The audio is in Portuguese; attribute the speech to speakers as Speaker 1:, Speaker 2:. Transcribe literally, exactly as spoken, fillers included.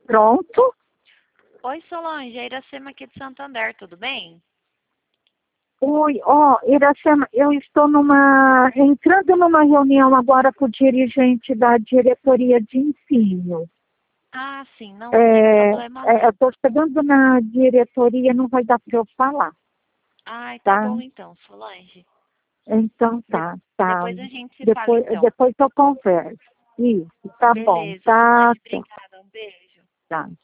Speaker 1: Pronto.
Speaker 2: Oi, Solange, é Iracema aqui de Santander, tudo bem?
Speaker 1: Oi, ó, Iracema, eu estou numa, entrando numa reunião agora com o dirigente da diretoria de ensino.
Speaker 2: Ah, sim, não, não tem
Speaker 1: É,
Speaker 2: problema
Speaker 1: é, eu
Speaker 2: não.
Speaker 1: estou chegando na diretoria, não vai dar para eu falar,
Speaker 2: Ai, tá
Speaker 1: tá?
Speaker 2: bom então, Solange.
Speaker 1: Então
Speaker 2: De-
Speaker 1: tá, tá.
Speaker 2: depois a gente se fala
Speaker 1: Depois,
Speaker 2: então.
Speaker 1: depois eu converso. Isso, tá bom,
Speaker 2: Beleza,
Speaker 1: tá,
Speaker 2: Solange,
Speaker 1: tá,
Speaker 2: obrigada, um beijo.
Speaker 1: tá.